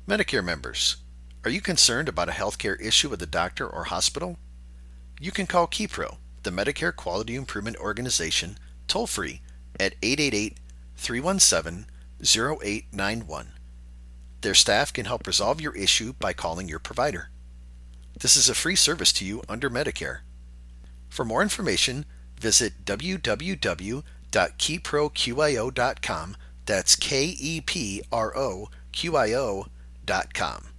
Medicare members, are you concerned about a healthcare issue with a doctor or hospital? You can call KeyPro, the Medicare Quality Improvement Organization, toll-free at 888-317-0891. Their staff can help resolve your issue by calling your provider. This is a free service to you under Medicare. For more information, visit www.keyproqio.com. That's KEPROQIO.com.